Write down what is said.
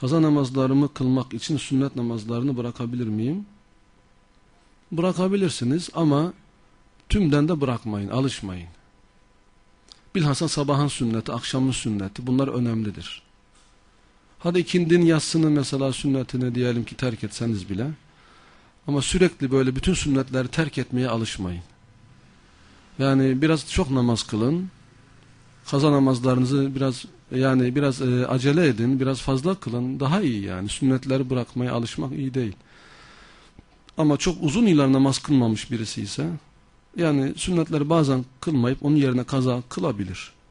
kaza namazlarımı kılmak için sünnet namazlarını bırakabilir miyim? Bırakabilirsiniz ama tümden de bırakmayın, alışmayın. Bilhassa sabahın sünneti, akşamın sünneti, bunlar önemlidir. Hadi ikindinin yatsını mesela sünnetini diyelim ki terk etseniz bile, ama sürekli böyle bütün sünnetleri terk etmeye alışmayın. Yani biraz çok namaz kılın, kaza namazlarınızı biraz acele edin, biraz fazla kılın, daha iyi yani. Sünnetleri bırakmaya alışmak iyi değil. Ama çok uzun yıllar namaz kılmamış birisi ise, yani sünnetleri bazen kılmayıp onun yerine kaza kılabilir.